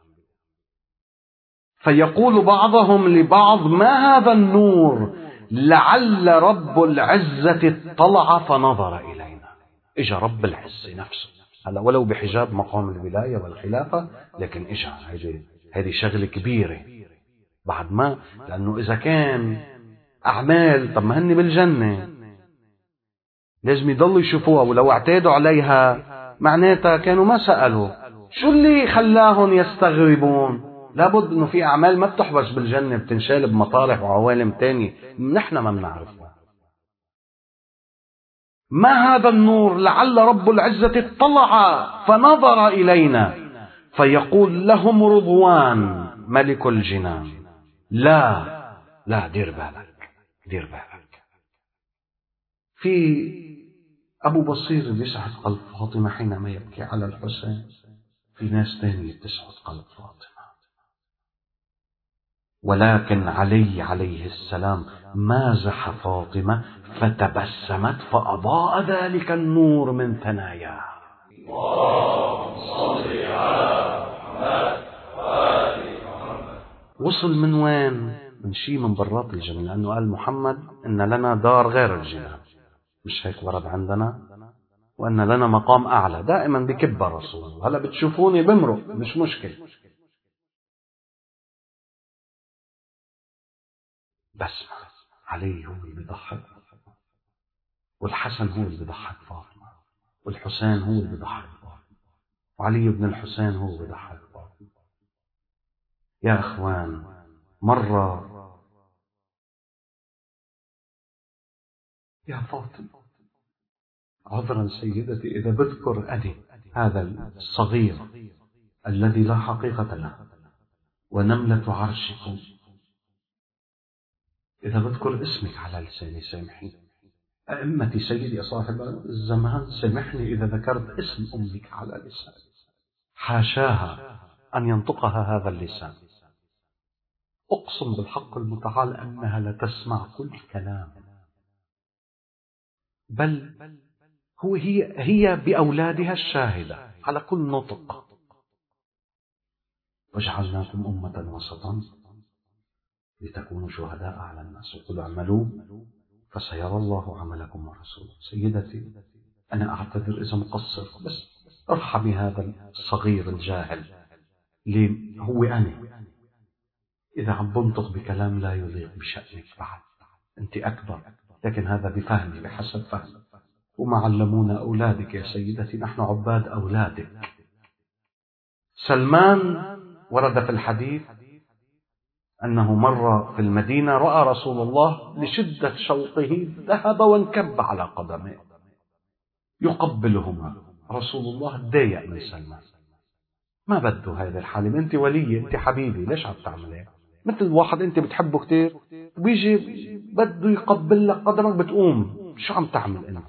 فيقول بعضهم لبعض ما هذا النور، لعل رب العزة اطلع فنظر إلينا. إجا رب العزة نفسه، هلا ولو بحجاب مقام الولاية والخلافة، لكن إجا. هذه شغلة كبيرة بعد ما، لأنه إذا كان أعمال طب ما هن بالجنة لازم يضلوا يشوفوها، ولو اعتادوا عليها معناتها كانوا ما سألوا. شو اللي خلاهم يستغربون؟ لابد انه في اعمال ما بتحبس بالجنة، بتنشال بمطارح وعوالم تانية نحن ما بنعرفها. ما هذا النور، لعل رب العزة اطلع فنظر إلينا، فيقول لهم رضوان ملك الجنان لا لا دير بالك دير بالك. في أبو بصير بيسعد قلب فاطمة حينما يبكي على الحسين، في ناس تانية تسعد قلب فاطمة ولكن علي عليه السلام مازح فاطمة فتبسمت فأضاء ذلك النور من ثناياه. اللهم صل على محمد وآل محمد. وصل من وين؟ من شيء من برات الجنة، لأنه قال محمد إن لنا دار غير الجنة، مش هيك ورد عندنا؟ وأن لنا مقام أعلى. دائما بكبر رسول. هلا بتشوفوني بمرق، مش مشكل. بس علي هو اللي بيضحك، والحسن هو اللي بيضحك فاطمة، والحسين هو اللي بيضحك فاطمة، وعلي بن الحسين هو اللي بيضحك فاطمة. يا أخوان، مرة يا فاطمة عذرا سيدتي إذا بذكر أني هذا الصغير الذي لا حقيقة له ونملة عرشكم، إذا بذكر اسمك على لساني سامحيني. أئمتي سيدي صاحب الزمان سامحني إذا ذكرت اسم أمك على لساني، حاشاها أن ينطقها هذا اللسان. أقسم بالحق المتعال أنها لتسمع كل كلام، بل هو هي, هي بأولادها الشاهدة على كل نطق. وجعلناكم أمة وسطا لتكونوا شهداء على الناس وقل اعملوا فسيرى الله عملكم ورسوله. سيدتي أنا أعتذر إذا مقصر، بس ارحمي هذا الصغير الجاهل اللي هو أنا، إذا عم بنطق بكلام لا يليق بشأنك. بعد أنت أكبر، لكن هذا بفهمي بحسب فهمي. وما علمونا أولادك يا سيدتي، نحن عباد أولادك. سلمان ورد في الحديث أنه مر في المدينة رأى رسول الله لشدة شوقه ذهب وانكب على قدمه يقبلهما. رسول الله تضايق من سلمان، ما بده هذا الحالم، أنت ولي، أنت حبيبي، ليش عم تعمل هيك؟ مثل واحد أنت بتحبه كتير بيجي بده يقبل لك قدمك بتقوم، شو عم تعمل أنت؟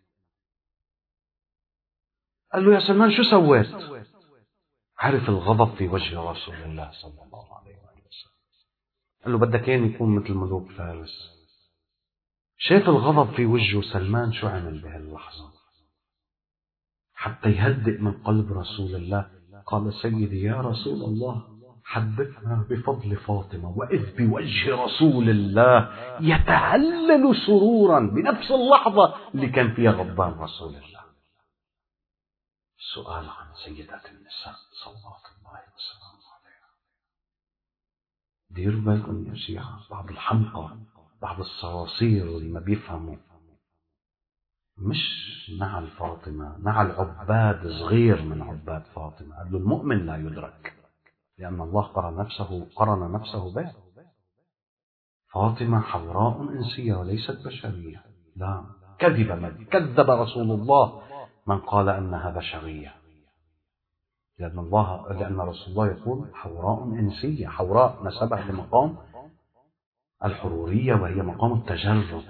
قال له يا سلمان شو سويت؟ عرف الغضب في وجه رسول الله صلى الله عليه وسلم. قال له بدك كان يكون مثل ملوك فارس. شاف الغضب في وجه سلمان، شو عمل بهاللحظة حتى يهدئ من قلب رسول الله؟ قال سيدي يا رسول الله حدثنا بفضل فاطمة، وإذ بوجه رسول الله يتهلل سرورا بنفس اللحظة اللي كان فيها غضبان رسول الله. السؤال عن سيدة النساء صلوات الله وسلامه عليها. دير بالكم يا شيعة، بعض الحمقى بعض الصراصير اللي ما بيفهموا، مش نعل فاطمة، نعل عباد صغير من عباد فاطمة. قال له المؤمن لا يدرك، لأن الله قرن نفسه قرن نفسه به. فاطمة حوراء إنسية وليست بشرية. لا، كذب من كذب رسول الله من قال أنها بشرية، لأن الله لأن رسول الله يقول حوراء إنسية. حوراء نسبها لمقام الحرورية وهي مقام التجرد.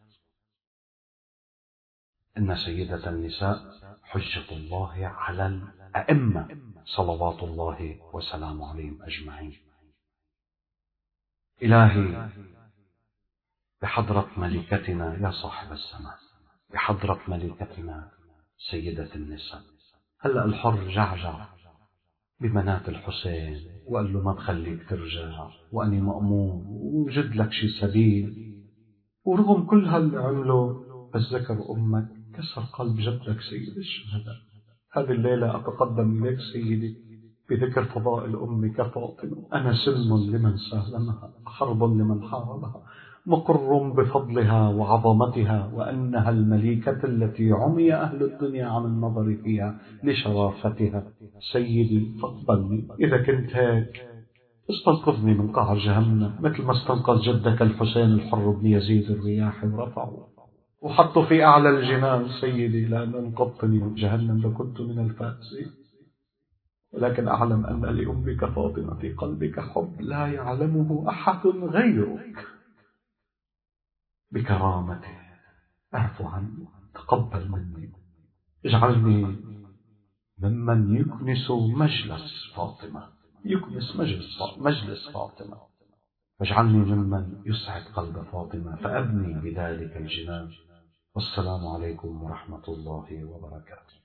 إن سيدة النساء حجة الله على الأئمة صلوات الله وسلامه عليهم أجمعين. إلهي بحضرة ملكتنا يا صاحب الزمان، بحضرة ملكتنا سيدة النساء، هلأ الحر جعجع بمنات الحسين وقال له ما بخليك ترجع وأني مأمون ووجد لك شي سبيل، ورغم كل هاللي عمله بس ذكر أمك كسر قلب جدك سيد الشهداء. هذه الليلة أتقدم إليك سيدي بذكر فضائل أمك فاطمة. أنا سلم لمن سالمها، حرب لمن حاربها، مقر بفضلها وعظمتها، وأنها المليكة التي عمي أهل الدنيا عن النظر فيها لشرافتها. سيدي فاقبلني إذا كنت هيك، استنقذني من قعر جهنم مثل ما استنقذ جدك الحسين الحر بن يزيد الرياح ورفعه وحطه في أعلى الجنان. سيدي لأن أنقذتني من جهنم لكنت من الفائزين، ولكن أعلم أن لأمك فاطمة في قلبك حب لا يعلمه أحد غيرك. بكرامته اعفو عني، تقبل مني، اجعلني ممن يكنس مجلس فاطمة، يكنس مجلس مجلس فاطمة. واجعلني ممن يسعد قلب فاطمة فأبني بذلك الجنان. والسلام عليكم ورحمة الله وبركاته.